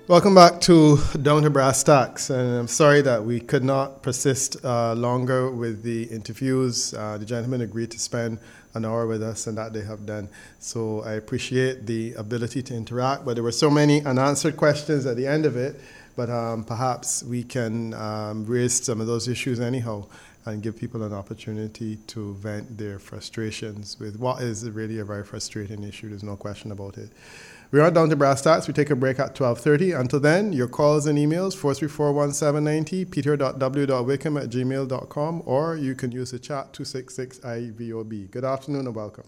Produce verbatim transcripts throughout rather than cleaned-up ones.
Welcome back to Down to Brass Tacks, and I'm sorry that we could not persist uh, longer with the interviews. Uh, the gentlemen agreed to spend an hour with us, and that they have done. So I appreciate the ability to interact, but there were so many unanswered questions at the end of it, but um, perhaps we can um, raise some of those issues anyhow and give people an opportunity to vent their frustrations with what is really a very frustrating issue. There's no question about it. We are down to brass tacks. We take a break at twelve thirty. Until then, your calls and emails, four three four, one seven nine zero, peter dot w dot wickham at gmail dot com, or you can use the chat two six six I V O B. Good afternoon and welcome.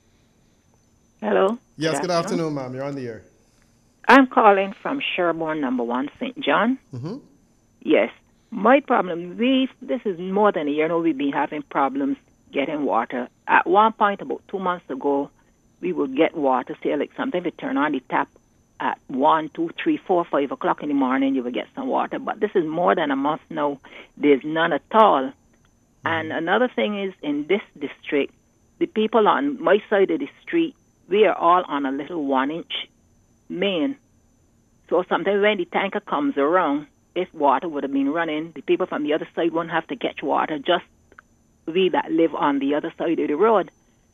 Hello. Yes, good, good afternoon, afternoon, ma'am. You're on the air. I'm calling from Sherborne, number one, Saint John. Mm-hmm. Yes. My problem, we this is more than a year now we've been having problems getting water. At one point, about two months ago, we would get water, say, like sometimes we turn on the tap at one, two, three, four, five o'clock in the morning, you will get some water. But this is more than a month now. There's none at all. Mm-hmm. And another thing is, in this district, the people on my side of the street, we are all on a little one-inch main. So sometimes when the tanker comes around, if water would have been running, the people from the other side won't have to catch water, just we that live on the other side of the road.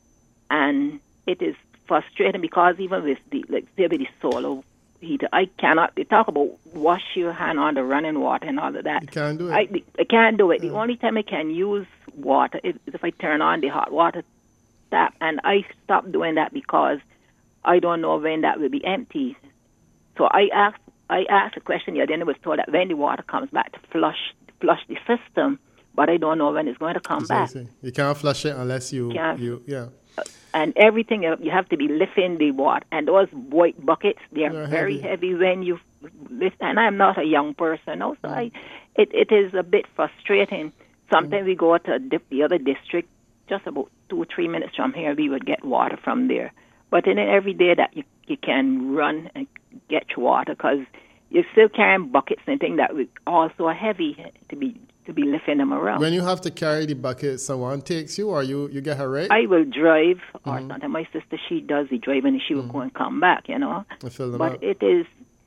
And it is frustrating because even with the, like, say, with the solar heater, I cannot, they talk about wash your hand on the running water and all of that. You can't do it. I, I can't do it. Yeah. The only time I can use water is if I turn on the hot water tap, and I stopped doing that because I don't know when that will be empty. So I asked, I asked a question here, then I was told that when the water comes back to flush, flush the system, but I don't know when it's going to come back. You can't flush it unless you, Can't. you yeah. And everything, you have to be lifting the water. And those white buckets, they're They're very heavy. heavy when you lift. And I'm not a young person. Also, I, it, it is a bit frustrating. Sometimes we go to dip the other district, just about two or three minutes from here, we would get water from there. But then every day that you, you can run and get your water, because you're still carrying buckets and things that would also are heavy to be to be lifting them around. When you have to carry the bucket, someone takes you or you, you get her right? I will drive, or Mm-hmm. sometimes my sister, she does the driving, and she will Mm-hmm. go and come back, you know. I fill them But up. it is,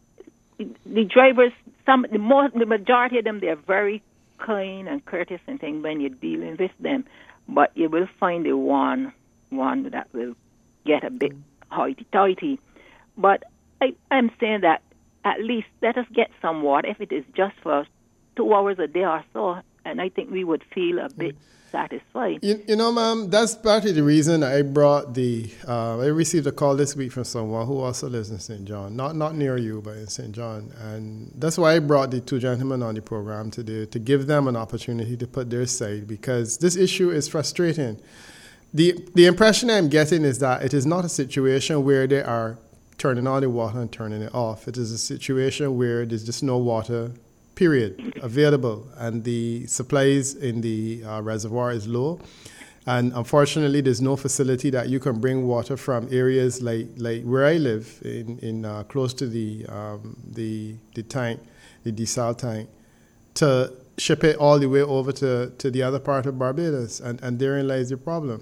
the drivers, some the, more, the majority of them, they're very kind and courteous and things when you're dealing with them. But you will find the one, one that will get a bit hoity-toity. But I, I'm saying that at least let us get some water, if it is just for two hours a day or so, and I think we would feel a bit satisfied. You, you know, ma'am, that's partly the reason I brought the, uh, I received a call this week from someone who also lives in Saint John, not not near you, but in Saint John. And that's why I brought the two gentlemen on the program today, to give them an opportunity to put their side, because this issue is frustrating. The, the impression I'm getting is that it is not a situation where they are turning on the water and turning it off. It is a situation where there's just no water, period, available, and the supplies in the uh, reservoir is low. And unfortunately, there's no facility that you can bring water from areas like, like where I live, in, in uh, close to the, um, the the tank, the desal tank, to ship it all the way over to, to the other part of Barbados, and, and therein lies the problem.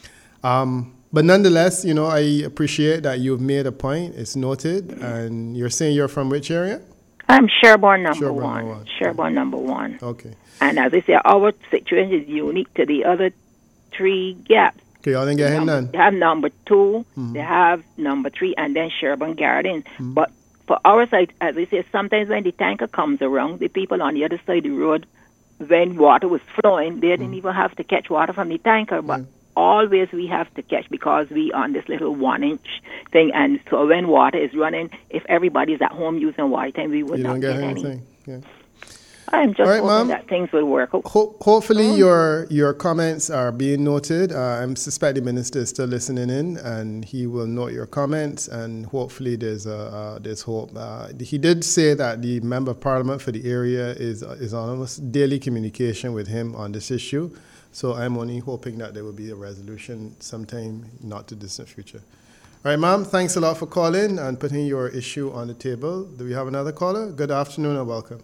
Um, but nonetheless, you know, I appreciate that you've made a point. It's noted, and you're saying you're from which area? I'm Sherborne number Sherborne one. number one. Sherborne number one. Okay. And as I say, our situation is unique to the other three gaps. Okay, y'all didn't get him none. They have number two, Mhm. they have number three, and then Sherborne Garden. But for our side, as I say, sometimes when the tanker comes around, the people on the other side of the road, when water was flowing, they didn't even have to catch water from the tanker. But Mm. always we have to catch, because we on this little one-inch thing. And so when water is running, if everybody's at home using water, then we would You not don't get any. anything. Yeah. I'm just All right, hoping Mom. that things will work out. Ho- hopefully your your comments are being noted. Uh, I'm suspect the minister is still listening in, and he will note your comments. And hopefully there's a uh, there's hope. Uh, he did say that the member of parliament for the area is is on almost daily communication with him on this issue. So I'm only hoping that there will be a resolution sometime not too distant future. All right, ma'am. Thanks a lot for calling and putting your issue on the table. Do we have another caller? Good afternoon and welcome.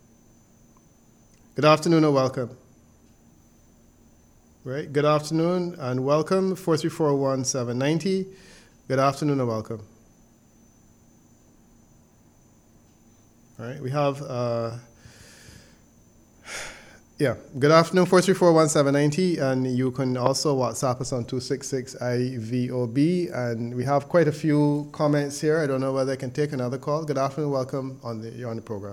Good afternoon and welcome. Right. Good afternoon and welcome. four three four, one seven nine zero. Good afternoon and welcome. All right, we have, uh, yeah, good afternoon, four three four, one seven nine zero, and you can also WhatsApp us on two six six I V O B, and we have quite a few comments here. I don't know whether I can take another call. Good afternoon, welcome on the, you're on the program.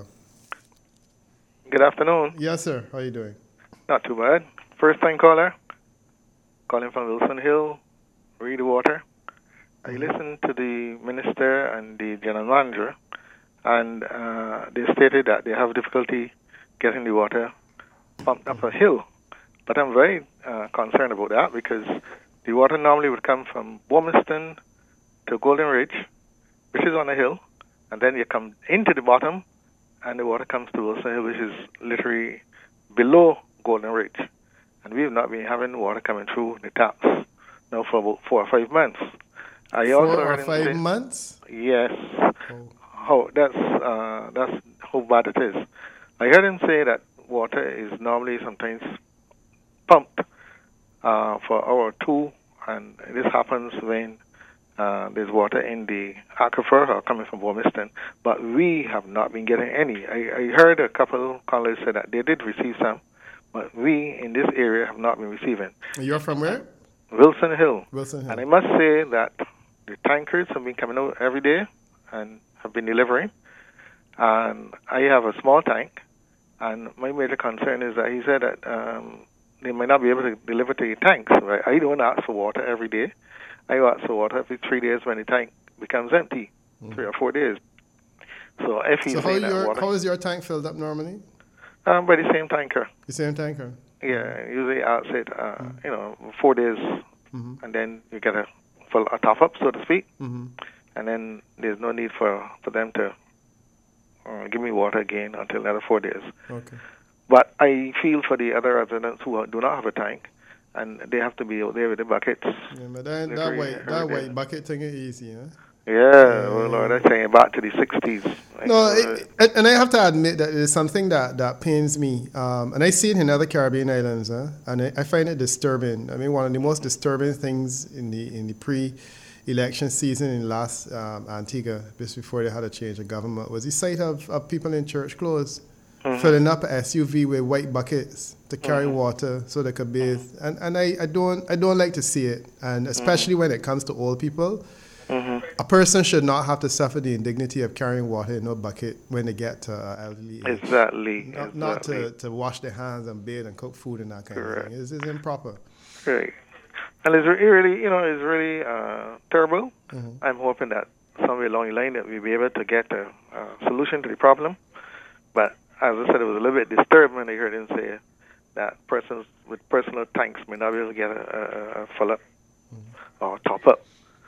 Good afternoon. Yes, sir, how are you doing? Not too bad. First time caller, calling from Wilson Hill, Reed Water. I listened to the minister and the general manager, and uh, they stated that they have difficulty getting the water pumped up a hill. But I'm very uh, concerned about that because the water normally would come from Wormiston to Golden Ridge, which is on a hill, and then you come into the bottom, and the water comes to Wilson Hill, which is literally below Golden Ridge. And we have not been having water coming through the taps now for about four or five months. I Four also or heard him five say, months? Yes. Oh. How that's uh, that's how bad it is. I heard him say that water is normally sometimes pumped uh, for an hour or two, and this happens when uh, there's water in the aquifer or coming from Wormiston. But we have not been getting any. I, I heard a couple callers say that they did receive some, but we in this area have not been receiving. You're from where? Wilson Hill. Wilson Hill. And I must say that the tankers have been coming out every day and have been delivering. And I have a small tank, and my major concern is that he said that um, they might not be able to deliver to your tanks. Right? I don't ask for water every day. I ask for water every three days when the tank becomes empty, mm-hmm. three or four days. So if he's so how, saying that your, water, how is your tank filled up normally? Um, by the same tanker. The same tanker? Yeah, usually outside, uh, mm-hmm. you know, four days, mm-hmm. and then you get a full a top up, so to speak, mm-hmm. and then there's no need for, for them to uh, give me water again until another four days. Okay. But I feel for the other residents who do not have a tank, and they have to be out there with the buckets. Yeah, but then, that way, that way, bucket thing is easy, huh? Yeah, yeah, well, Lord, I think back to the sixties. No, it, and I have to admit that it's something that, that pains me. Um, and I see it in other Caribbean islands, huh? And I, I find it disturbing. I mean, one of the most disturbing things in the in the pre-election season in last um, Antigua, just before they had a change of government, was the sight of, of people in church clothes mm-hmm. filling up an S U V with white buckets to carry mm-hmm. water so they could bathe. And and I, I don't I don't like to see it, and especially mm-hmm. when it comes to old people. Mm-hmm. A person should not have to suffer the indignity of carrying water in a bucket when they get to uh, elderly age. Exactly. Not, exactly. not to, to wash their hands and bathe and cook food and that kind Correct. Of thing. It's, it's improper. Right. And it's really, you know, it's really uh, terrible. Mm-hmm. I'm hoping that somewhere along the line that we'll be able to get a, a solution to the problem. But as I said, it was a little bit disturbing when I heard him say that persons with personal tanks may not be able to get a, a, a fill up mm-hmm. or top up.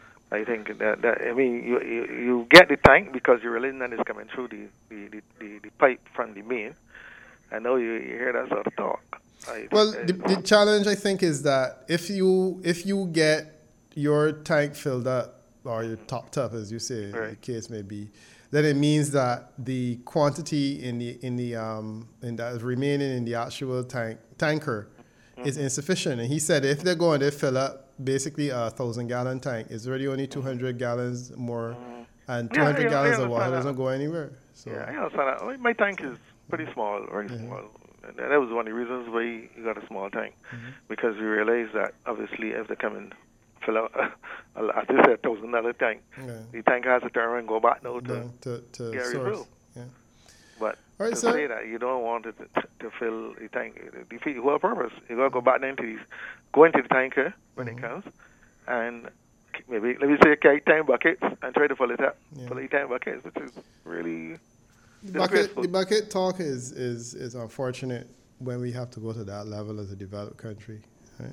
I think that, that I mean, you, you you get the tank because your realizing is coming through the, the, the, the, the pipe from the main. I know you, you hear that sort of talk. I well, the, the challenge, I think, is that if you if you get your tank filled up, or your topped up, as you say, right. the case may be, then it means that the quantity in the in the um in that remaining in the actual tank tanker mm-hmm. is insufficient. And he said if they're going to fill up basically a thousand gallon tank, it's already only two hundred gallons more, mm-hmm. and two hundred yeah, gallons of water doesn't go anywhere. So yeah, I understand that. My tank is pretty small, very mm-hmm. small. And that was one of the reasons why you got a small tank, mm-hmm. because we realized that obviously if they come and fill out, a, as you said, a thousand dollar tank, yeah. the tank has to turn around and go back now to, no, to, to get refill. Yeah. But right, to sir. say that you don't want it to, to fill the tank, it defeats the whole purpose. You got to go back into the, go into the tanker when mm-hmm. it comes, and maybe let me say carry ten buckets and try to fill it up, yeah. fill the ten buckets, which is really. The bucket, the bucket talk is, is, is unfortunate when we have to go to that level as a developed country. Right?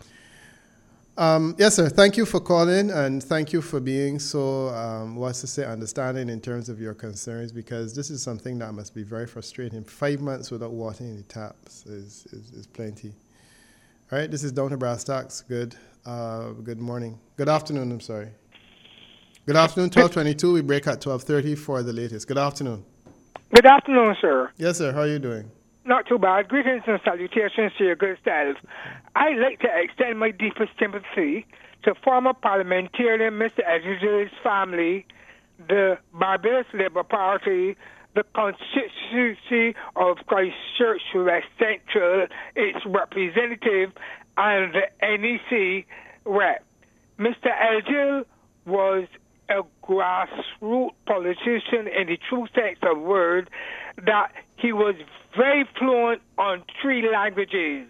Um, yes, sir. Thank you for calling, and thank you for being so, um, what's to say, understanding in terms of your concerns, because this is something that must be very frustrating. Five months without water in the taps is, is, is plenty. All right, this is Down to Brass Tacks. Good, uh, good morning. Good afternoon, I'm sorry. Good afternoon, twelve twenty-two. We break at twelve thirty for the latest. Good afternoon. Good afternoon, sir. Yes, sir. How are you doing? Not too bad. Greetings and salutations to your good self. I'd like to extend my deepest sympathy to former parliamentarian Mister Edwards' family, the Barbados Labour Party, the constituency of Christchurch West Central, its representative, and the N E C rep. Mister Elgin was a grassroots politician in the true sense of the word, that he was very fluent on three languages: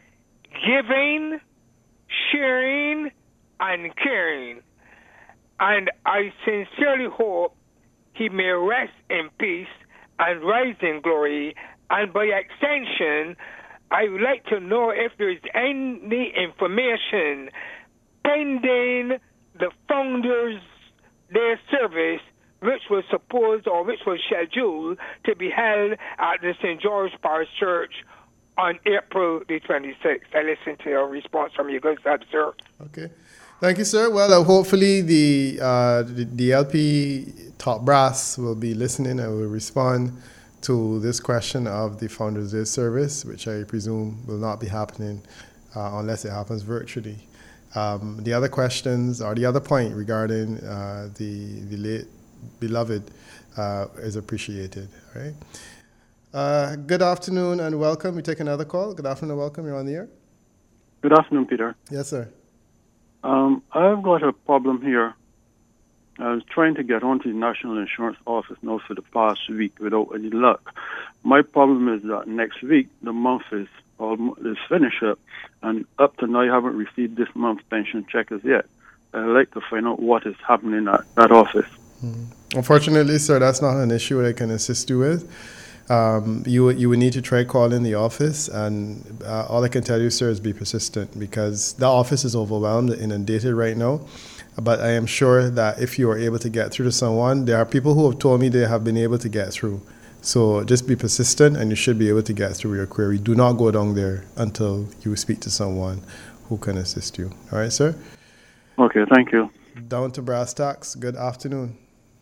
giving, sharing, and caring. And I sincerely hope he may rest in peace and rise in glory. And by extension, I would like to know if there is any information pending the Founders' Day service, which was supposed or which was scheduled to be held at the Saint George Parish Church on April the twenty-sixth. I listen to your response from you guys, sir. Okay. Thank you, sir. Well, uh, hopefully the, uh, the the L P top brass will be listening and will respond to this question of the Founders' Day service, which I presume will not be happening uh, unless it happens virtually. Um, the other questions, or the other point regarding uh, the the late beloved, uh, is appreciated. All right. Uh, good afternoon and welcome. We take another call. Good afternoon and welcome. You're on the air. Good afternoon, Peter. Yes, sir. Um, I've got a problem here. I was trying to get onto the National Insurance Office now for the past week without any luck. My problem is that next week the month is almost is finished up, and up to now I haven't received this month's pension check as yet. I'd like to find out what is happening at that office. Mm-hmm. Unfortunately, sir, that's not an issue that I can assist you with. Um, you you would need to try calling the office, and uh, all I can tell you, sir, is be persistent, because the office is overwhelmed, inundated right now. But I am sure that if you are able to get through to someone, there are people who have told me they have been able to get through. So just be persistent, and you should be able to get through your query. Do not go down there until you speak to someone who can assist you. All right, sir? Okay, thank you. Down to brass tacks. Good afternoon.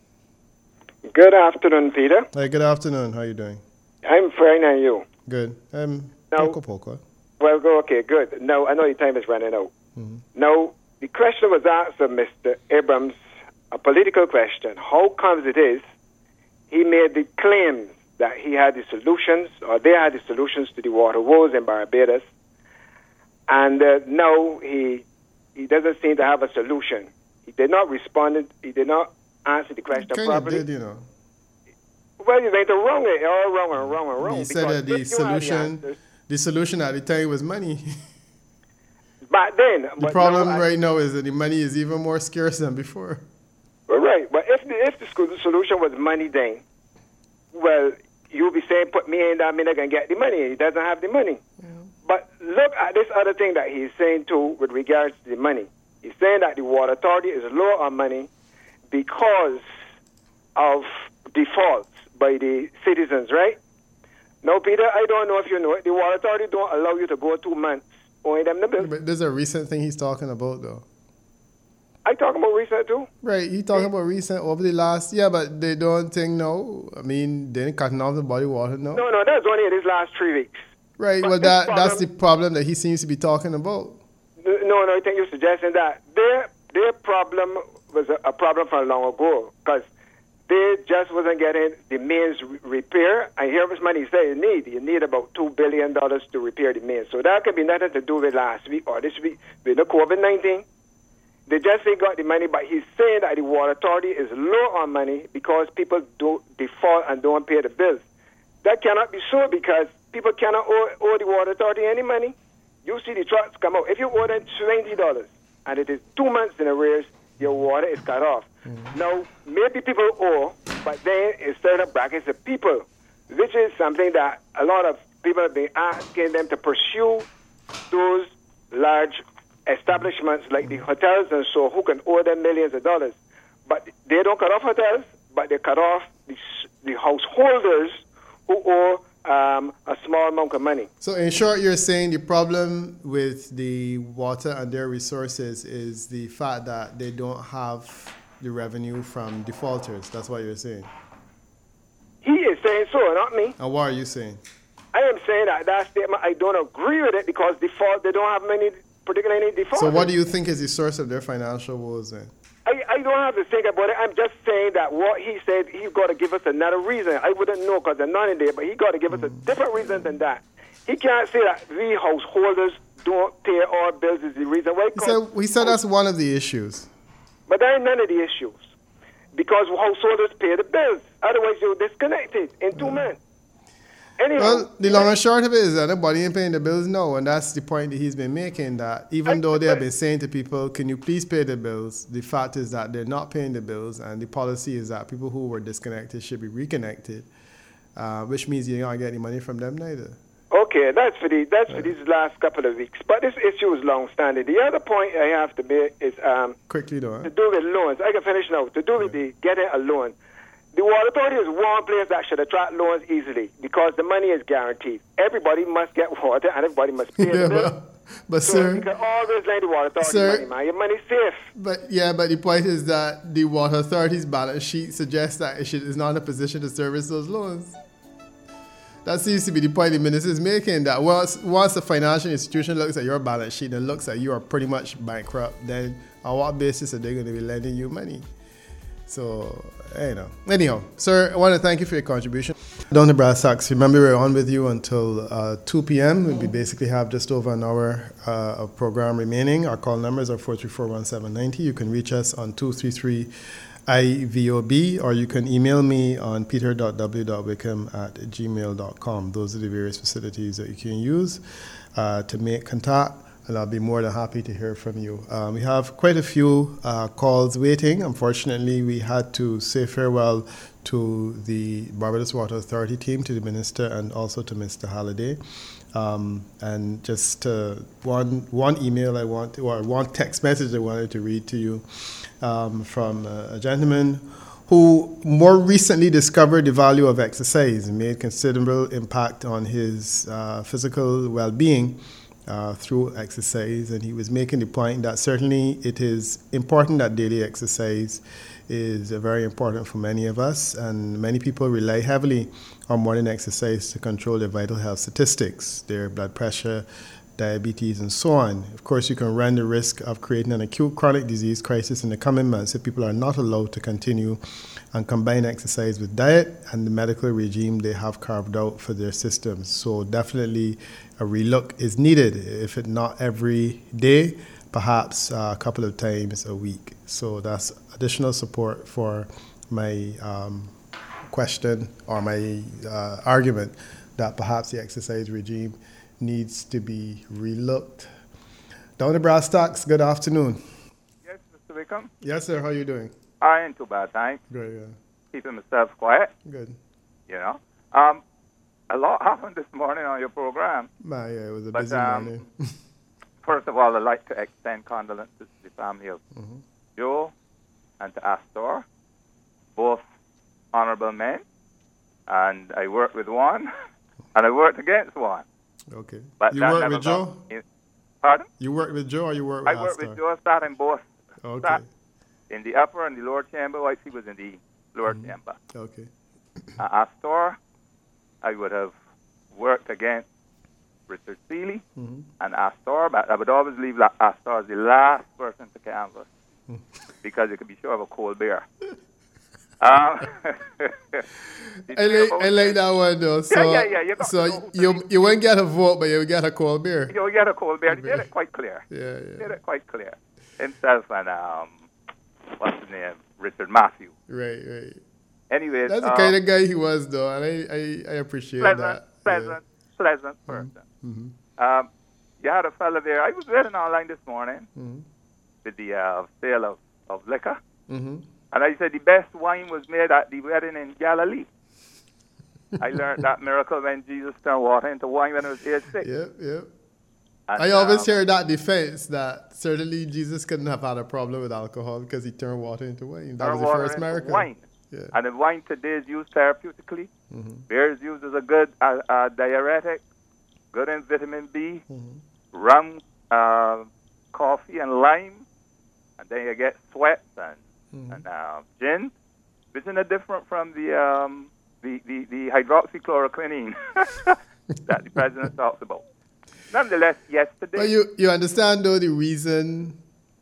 Good afternoon, Peter. Hey, good afternoon. How are you doing? I'm fine, and you? Good. Um, now, poco poco. Well, go okay, good. Now, I know your time is running out. Mm-hmm. Now, the question was asked of Mister Abrams, a political question. How comes it is he made the claims that he had the solutions, or they had the solutions to the water woes in Barbados, and uh, now he he doesn't seem to have a solution. He did not respond. He did not answer the question kind properly. Of did, you know. Well, you made it wrong. It all wrong and wrong and wrong. He said that the solution, the, the solution at the time was money. Back then, the but problem now, right I, now is that the money is even more scarce than before. Well, right, but if the, if the solution was money, then well, you'll be saying, "Put me in that minute and get the money." He doesn't have the money. Yeah. But look at this other thing that he's saying too, with regards to the money. He's saying that the Water Authority is low on money because of defaults by the citizens, right? Now, Peter, I don't know if you know it. The Water Authority don't allow you to go two months owing them the bill. But there's a recent thing he's talking about, though. I talking about recent, too? Right, he talking about recent over the last, yeah, but they don't think, no. I mean, they ain't cutting off the body water, no? No, no, that's only in these last three weeks. Right, but well, that problem, that's the problem that he seems to be talking about. No, no, I think you're suggesting that their, their problem was a, a problem from long ago, because they just wasn't getting the mains re- repair. I hear this money say you need. You need about two billion dollars to repair the mains. So that could be nothing to do with last week or this week with the COVID nineteen. They just ain't got the money, but he's saying that the Water Authority is low on money because people do default and don't pay the bills. That cannot be so, because people cannot owe, owe the Water Authority any money. You see the trucks come out. If you owe them twenty dollars and it is two months in arrears, your water is cut off. Mm-hmm. Now, maybe people owe, but then it's certain brackets of people, which is something that a lot of people have been asking them to pursue those large establishments like the hotels and so, who can owe them millions of dollars. But they don't cut off hotels, but they cut off the, the householders who owe um, a small amount of money. So in short, you're saying the problem with the water and their resources is the fact that they don't have the revenue from defaulters. That's what you're saying? He is saying so, not me. And what are you saying? I am saying that that statement, I don't agree with it, because default, they don't have many, particularly any defaulters. So what do you think is the source of their financial woes then? I, I don't have to think about it. I'm just saying that what he said, he's got to give us another reason. I wouldn't know because they're not in there, but he got to give us a different reason than that. He can't say that we householders don't pay our bills is the reason why. He said, he said that's one of the issues. But that ain't none of the issues. Because householders pay the bills. Otherwise, you're disconnected in two months. Anyhow, well, the long and short of it is that nobody ain't paying the bills now, and that's the point that he's been making, that even I, though they have been saying to people, can you please pay the bills, the fact is that they're not paying the bills, and the policy is that people who were disconnected should be reconnected, uh, which means you're not getting money from them neither. Okay, that's for the that's yeah. for these last couple of weeks. But this issue is long-standing. The other point I have to make is um, quickly though, huh? to do with loans. I can finish now. To do with yeah. the getting a loan. The Water Authority is one place that should attract loans easily because the money is guaranteed. Everybody must get water and everybody must pay yeah, the bill. But, but so sir, you can always lend the Water Authority sir, money, man. Your money's safe. But yeah, but the point is that the Water Authority's balance sheet suggests that it should, is not in a position to service those loans. That seems to be the point the minister is making, that once, once a financial institution looks at your balance sheet and looks at you are pretty much bankrupt, then on what basis are they going to be lending you money? So, you know. Anyhow, sir, I want to thank you for your contribution. Down to brass tacks, remember we're on with you until uh, two p.m. We basically have just over an hour uh, of program remaining. Our call numbers are four three four, one seven nine zero. You can reach us on two three three I V O B, or you can email me on peter dot w dot wickham at gmail dot com. Those are the various facilities that you can use uh, to make contact, and I'll be more than happy to hear from you. Um, we have quite a few uh, calls waiting. Unfortunately, we had to say farewell to the Barbados Water Authority team, to the Minister, and also to Mister Halliday. Um, and just uh, one one email I want, or one text message I wanted to read to you um, from a, a gentleman who more recently discovered the value of exercise and made considerable impact on his uh, physical well-being uh, through exercise. And he was making the point that certainly it is important that daily exercise is uh, very important for many of us, and many people rely heavily on morning exercise to control their vital health statistics, their blood pressure, diabetes, and so on. Of course, you can run the risk of creating an acute chronic disease crisis in the coming months if people are not allowed to continue and combine exercise with diet and the medical regime they have carved out for their systems. So definitely a relook is needed, if it not every day, perhaps uh, a couple of times a week. So that's additional support for my um, question or my uh, argument that perhaps the exercise regime needs to be relooked. Down to brass tacks, good afternoon. Yes, Mister Wickham? Yes, sir, how are you doing? I ain't too bad, thanks. Good, yeah. Keeping myself quiet. Good. You know? Um, a lot happened this morning on your program. Nah, yeah, it was a but, busy um, morning. First of all, I'd like to extend condolences to the family of mm-hmm. Joe and to Astor, both honorable men. And I worked with one, and I worked against one. Okay. But you that worked never with Joe? In, pardon? You worked with Joe or you worked with I worked Astor? with Joe, sat in both. Okay. Sat in the upper and the lower chamber, while he was in the lower mm-hmm. chamber. Okay. Uh, Astor, I would have worked against Richard Seeley mm-hmm. and Astor, but I would always leave La- Astor as the last person to canvass because you could be sure of a cold beer. Um, I like I like that one though. So, yeah, yeah, yeah. You so you you won't get a vote, but you will get a cold beer. You'll get a cold beer. He did it quite clear. Yeah, yeah. He did it quite clear. Himself and um, what's his name, Richard Matthew. Right, right. Anyway, that's the um, kind of guy he was though, and I I, I appreciate pleasant, that. Pleasant, yeah. pleasant person. Mm-hmm. Um, you had a fella there. I was reading online this morning mm-hmm. with the uh, sale of, of liquor. Mm-hmm. And I said the best wine was made at the wedding in Galilee. I learned that miracle when Jesus turned water into wine when I was age six. Yep, yep. And, I always um, hear that defense that certainly Jesus couldn't have had a problem with alcohol because he turned water into wine. That was the first miracle. Wine. Yeah. And the wine today is used therapeutically. Mm-hmm. Beer is used as a good uh, uh, diuretic, good in vitamin B, mm-hmm. rum, uh, coffee, and lime. And then you get sweats and Mm-hmm. and uh, gin, which is different from the um, the, the, the hydroxychloroquine that the president talks about. Nonetheless, yesterday... But you, you understand, though, the reason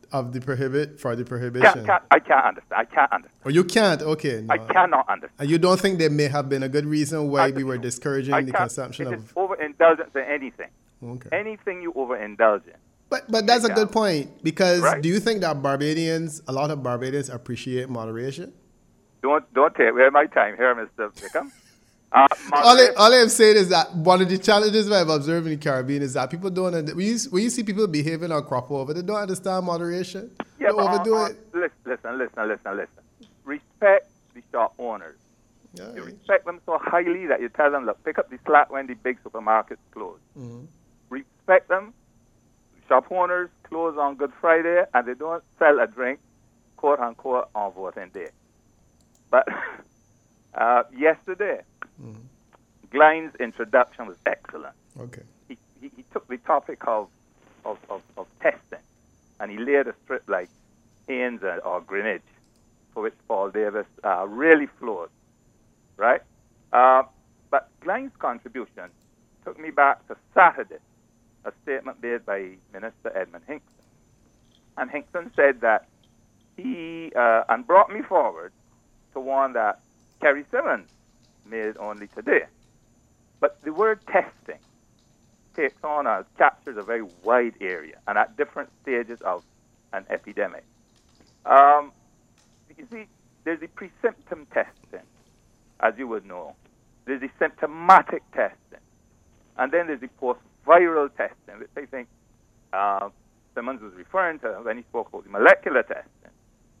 of the prohibit for the prohibition. Can't, can't, I can't understand. I can't understand. Or you can't? Okay. No. I cannot understand. And you don't think there may have been a good reason why I, we were discouraging I the can't- consumption it of... is overindulgence in anything. Okay. Anything you overindulge in. But but that's a Yeah. good point, because Right. do you think that Barbadians, a lot of Barbadians appreciate moderation? Don't don't take away my time here, Mister Wickham. Uh, All, I, moderation- all I'm saying is that one of the challenges I've observed in the Caribbean is that people don't, under- when you, when you see people behaving on crop over, they don't understand moderation. yeah, they but on- overdo on- it. Listen, listen, listen, listen, listen. Respect the shop owners. Yeah, You respect them so highly that you tell them, look, pick up the slack when the big supermarkets close. Mhm. Respect them. Shop owners close on Good Friday and they don't sell a drink, quote unquote, on voting day. But uh, yesterday, Mhm. Glenn's introduction was excellent. Okay. He, he, he took the topic of, of, of, of testing and he laid a strip like Haynes or Greenwich, for which Paul Davis uh, really flowed, right? Uh, but Glenn's contribution took me back to Saturday, a statement made by Minister Edmund Hinkson. And Hinkson said that he, uh, and brought me forward to one that Kerry Simmons made only today. But the word testing takes on a, captures a very wide area and at different stages of an epidemic. Um, you see, there's the pre-symptom testing, as you would know. There's the symptomatic testing. And then there's the post-viral testing, which I think uh, Simmons was referring to when he spoke about the molecular testing.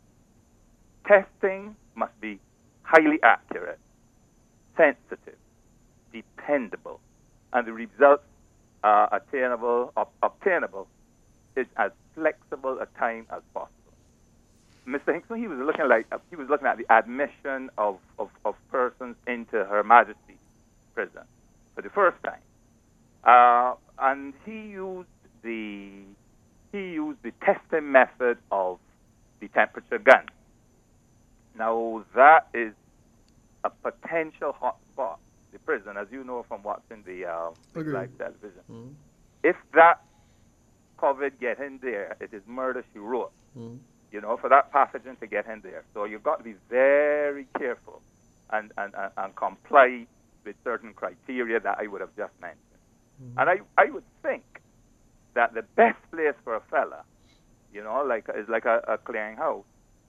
Testing must be highly accurate, sensitive, dependable, and the results uh, attainable, ob- obtainable is as flexible a time as possible. Mister Hinkson, he was looking like uh, he was looking at the admission of, of, of persons into Her Majesty's prison for the first time, uh, and he used the he used the testing method of the temperature gun. Now that is a potential hot spot, the prison, as you know from watching the um, Agreed. live television. Mhm. If that COVID get in there, it is murder she wrote. Mhm. You know, for that pathogen to get in there. So you've got to be very careful and, and, and, and comply with certain criteria that I would have just mentioned. Mm-hmm. And I, I would think that the best place for a fella, you know, like is like a, a clearinghouse,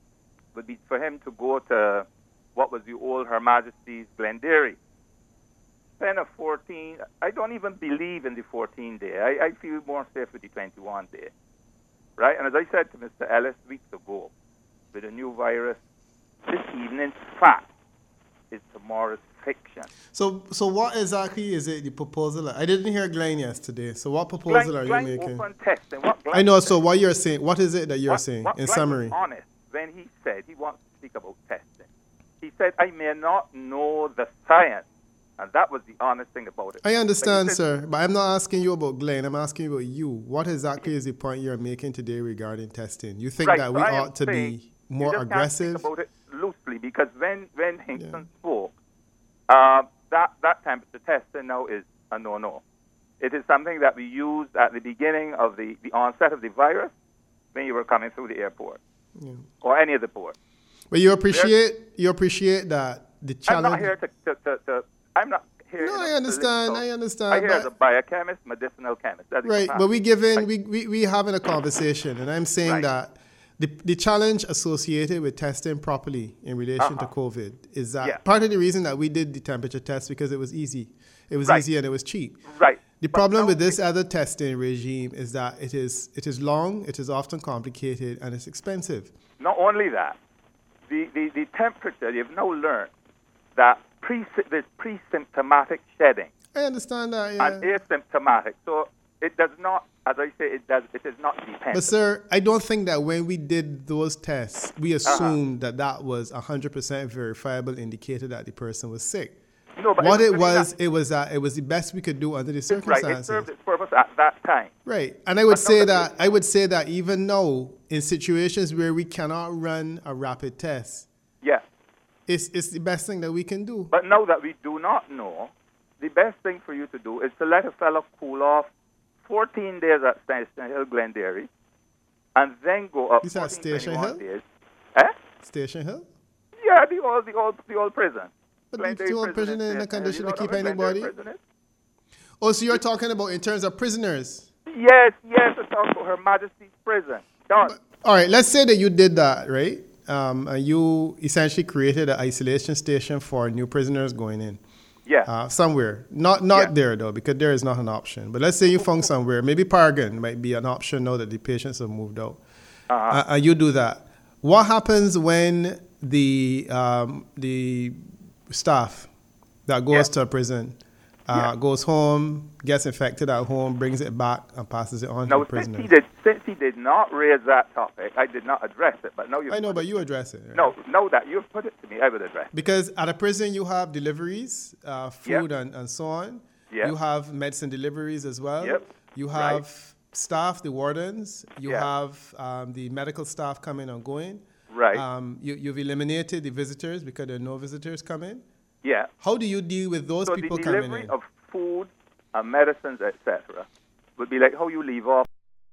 would be for him to go to what was the old Her Majesty's Glenderry. Spend a fourteen, I don't even believe in the fourteen day. I, I feel more safe with the twenty-one day. Right? And as I said to Mister Ellis weeks ago, with a new virus, this evening's fact is tomorrow's fiction. So, so what exactly is it, the proposal? I didn't hear Glenn yesterday. So what proposal Glenn, are you Glenn making? open testing. What Glenn I know, said- so what you're saying, what is it that you're what, saying what in Glenn summary? was honest when he said he wants to speak about testing. He said, I may not know the science. And that was the honest thing about it. I understand, But he said- sir, but I'm not asking you about Glenn. I'm asking you about you. What exactly is the point you're making today regarding testing? You think Right, that so we I am ought to saying be more you just aggressive? Can't speak about it loosely because when when Hinkson Yeah. spoke, uh, that that temperature testing now is a no-no. It is something that we used at the beginning of the, the onset of the virus when you were coming through the airport Yeah. or any of the ports. But you appreciate you appreciate that the I'm challenge. not here to, to, to, to I'm not here. No, in a I understand, political- I understand, I'm here but- as a biochemist, medicinal chemist. That's the Right, but we capacity. given we we we having a conversation, and I'm saying Right. that the the challenge associated with testing properly in relation to Uh-huh. COVID is that Yeah. part of the reason that we did the temperature test because it was easy, it was Right. easy and it was cheap. Right. The But problem now with this other testing regime is that it is it is long, it is often complicated, and it's expensive. Not only that, the, the, the temperature, you've now learned that pre, there's pre-symptomatic shedding I understand that, yeah. and asymptomatic. So it does not, as I say, it does. It is not dependent. But sir, I don't think that when we did those tests, we assumed that that was a one hundred percent verifiable indicator that the person was sick. no, but What it it really was, not- it was that it was the best we could do under the right. It circumstances. served its purpose at that time. Right. And I would But say no, that but- I would say that even now, in situations where we cannot run a rapid test, Yes. it's it's the best thing that we can do. But now that we do not know, the best thing for you to do is to let a fellow cool off fourteen days at Station Hill Glenderry, and then go up Is that fourteen, Station twenty-one Hill? days. Eh? Station Hill? Yeah, the old, the old, the old prison. But Glendale the old prison prison in in a Station Hill. condition You to don't keep know where Glendale anybody? prison is? Oh, so you're talking about in terms of prisoners? Yes, yes, it's also Her Majesty's prison. Done. All right, let's say that you did that, right? Um, and you essentially created an isolation station for new prisoners going in. Yeah. Uh, somewhere. Not not Yeah. there, though, because there is not an option. But let's say you found somewhere. Maybe Paragon might be an option now that the patients have moved out. Uh-huh. Uh, and you do that. What happens when the um, the staff that goes Yeah. to a prison uh, Yeah. goes home, gets infected at home, brings it back, and passes it on Now, to the since prisoner? he, did, since he did not raise that topic, I did not address it. But now you I know, but you address it. Right? No, no, that you've put it to me, I would address it. Because at a prison, you have deliveries, uh, food, Yep. and, and so on. Yep. You have medicine deliveries as well. Yep. You Right. have staff, the wardens. You Yeah. have um, the medical staff coming and going. Right. Um, you, you've eliminated the visitors because there are no visitors coming. Yeah. How do you deal with those So people the coming delivery in? of food and medicines, et cetera, would be like how you leave off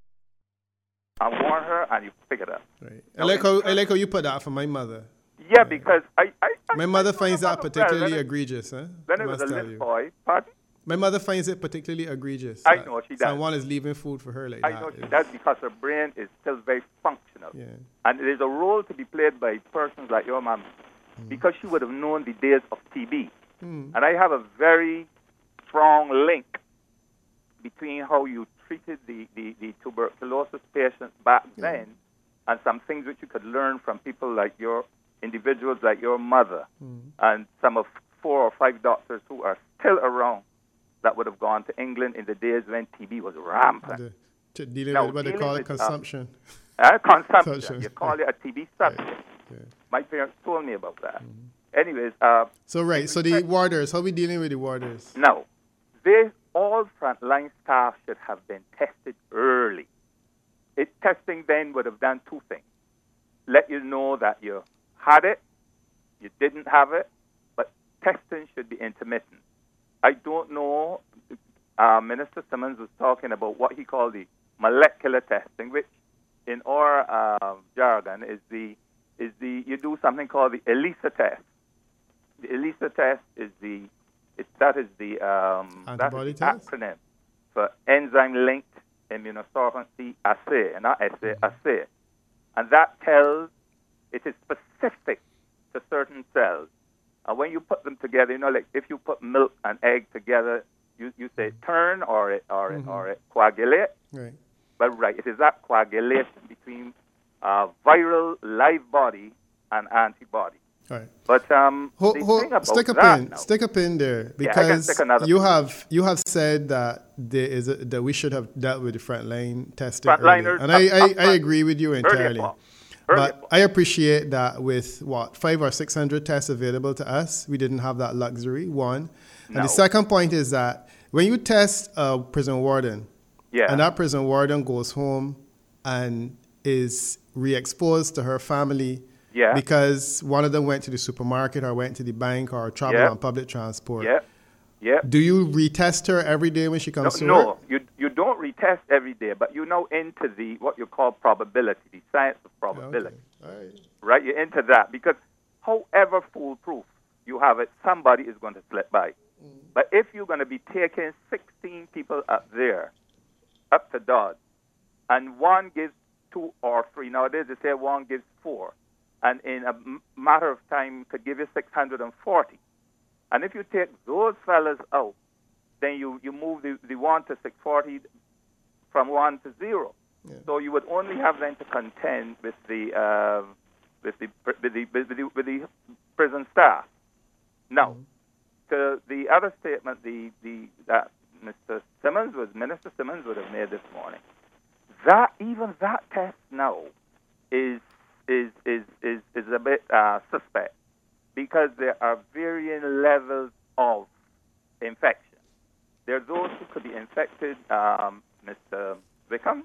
and warn her and you pick it up. Right. I like how I like how you put that for my mother. Yeah, because I... I, I My mother I finds know that my mother particularly well. When it- egregious. Huh? When I it was must a tell little you. boy, pardon? My mother finds it particularly egregious. I that know she does. Someone is leaving food for her like I that. know she It's- does because her brain is still very functional. Yeah. And there's a role to be played by persons like your mom because she would have known the days of T B. Mm. And I have a very strong link between how you treated the, the, the tuberculosis patients back Yeah. then and some things which you could learn from people like your individuals like your mother Mm. and some of four or five doctors who are still around that would have gone to England in the days when T B was rampant. The, to dealing Now, with what they dealing call it, with, uh, consumption. Uh, consumption. Consumption. You call it a T B subject. Yeah. My parents told me about that. Anyways, uh, So right, so the warders, how we dealing with the warders? no, they all frontline staff should have been tested early. It testing then would have done two things: let you know that you had it, you didn't have it, but testing should be intermittent. I don't know. Uh, Minister Simmons was talking about what he called the molecular testing, which in our uh, jargon is the is the you do something called the ELISA test. The ELISA test is the it, that is the um, that Antibody is the test? acronym for enzyme-linked immunosorbent assay, and not assay, assay, and that tells it is specific to certain cells. And when you put them together, you know, like if you put milk and egg together, you, you say turn or it or it Mhm. or it coagulate. Right. But right, it is that coagulation between uh, viral live body and antibody. All right. But um, Ho, the ho, thing about stick a that pin. now- Stick a pin there Yeah, I can because stick another you pin. have you have said that there is a, that we should have dealt with the frontline testing early. Frontliners and I, up- I, up I front. agree with you entirely. Paul. Earlier, But Paul. I appreciate that with what five or six hundred tests available to us, we didn't have that luxury. One, and No. the second point is that when you test a prison warden, yeah, and that prison warden goes home and is re-exposed to her family yeah, because one of them went to the supermarket or went to the bank or traveled Yeah. on public transport. yeah, yeah. Do you retest her every day when she No, comes to no, work? you you don't retest every day, but you know into the what you call probability, the science of Okay. probability. All right. Right? You're into that because however foolproof you have it, somebody is going to slip by. But if you're going to be taking sixteen people up there, up to Dodge, and one gives two or three, nowadays they say one gives four, and in a m- matter of time could give you six hundred forty. And if you take those fellas out, then you, you move the, the one to six forty from one to zero. Yeah. So you would only have then to contend with the uh, with the with the, with the with the prison staff. Now, to the other statement, the the that Mister Simmons was Minister Simmons would have made this morning. That even that test now is is is is, is a bit uh, suspect because there are varying levels of infection. There are those who could be infected, um, Mister Wickham,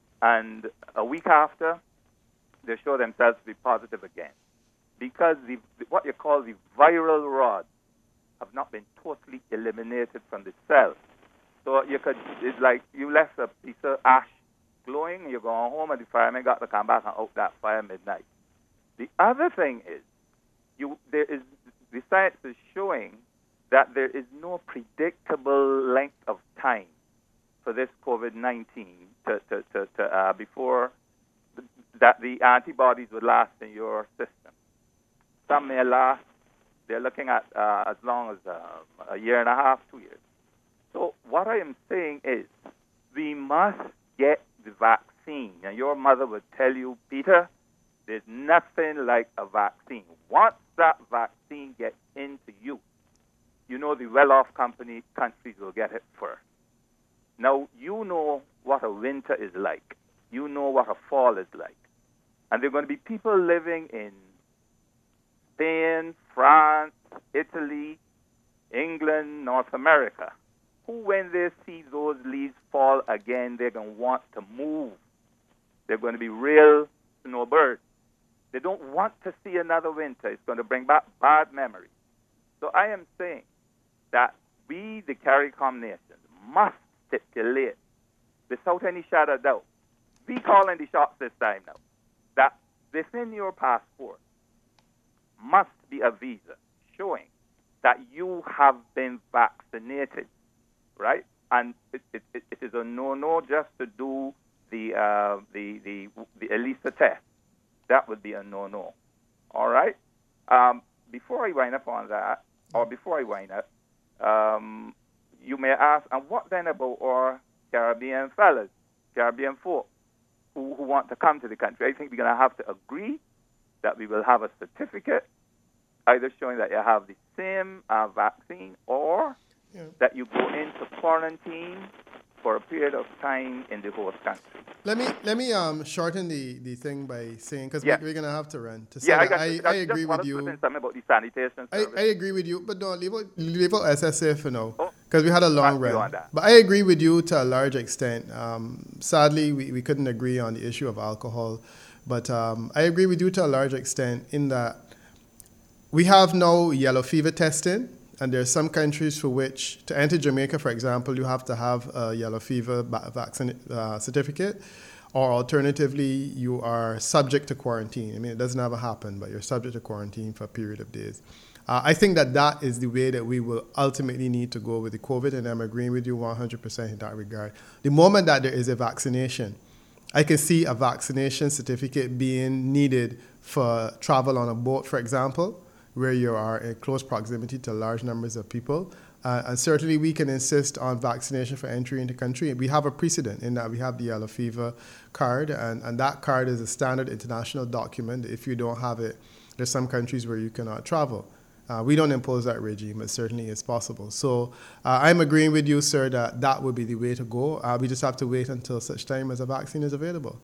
and a week after, they show themselves to be positive again. Because the, what you call the viral rods have not been totally eliminated from the cell. So you could, it's like you left a piece of ash glowing, and you're going home, and the fireman got to come back and out that fire midnight. The other thing is, you there is the science is showing that there is no predictable length of time for this COVID nineteen to, to, to, to uh, before th- that the antibodies would last in your system. Some may last. They're looking at uh, as long as uh, a year and a half, two years. So what I am saying is we must get the vaccine. And your mother would tell you, Peter, there's nothing like a vaccine. Once that vaccine gets into you, you know the well-off company countries will get it first. Now, you know what a winter is like. You know what a fall is like. And there are going to be people living in Spain, France, Italy, England, North America, who, when they see those leaves fall again, they're going to want to move. They're going to be real snowbirds. They don't want to see another winter. It's going to bring back bad memories. So I am saying that we, the CARICOM nations, must stipulate, without any shadow of doubt, we calling the shots this time now, that within your passport must be a visa showing that you have been vaccinated, right? And it, it, it is a no-no just to do the uh, the the the ELISA test. That would be a no-no. All right. Um, before I wind up on that, or before I wind up, um, you may ask, and what then about our Caribbean fellas, Caribbean folk who, who want to come to the country? I think we're going to have to agree that we will have a certificate either showing that you have the same uh, vaccine or yeah. that you go into quarantine for a period of time in the host country. Let me let me um shorten the, the thing by saying, because yeah. we, we're going to have to run. To say yeah, I, that got, I, I, I agree with you. Something about the sanitation I, I agree with you, but don't leave out, leave out S S A for now, because oh, we had a long run. But I agree with you to a large extent. Um, sadly, we, we couldn't agree on the issue of alcohol, but um, I agree with you to a large extent in that we have now yellow fever testing, and there are some countries for which, to enter Jamaica, for example, you have to have a yellow fever vaccine uh, certificate, or alternatively, you are subject to quarantine. I mean, it doesn't ever happen, but you're subject to quarantine for a period of days. Uh, I think that that is the way that we will ultimately need to go with the COVID, and I'm agreeing with you one hundred percent in that regard. The moment that there is a vaccination, I can see a vaccination certificate being needed for travel on a boat, for example, where you are in close proximity to large numbers of people. Uh, and certainly we can insist on vaccination for entry into the country. We have a precedent in that we have the yellow fever card, and, and that card is a standard international document. If you don't have it, there's some countries where you cannot travel. Uh, we don't impose that regime, but certainly it's possible. So uh, I'm agreeing with you, sir, that that would be the way to go. Uh, we just have to wait until such time as a vaccine is available.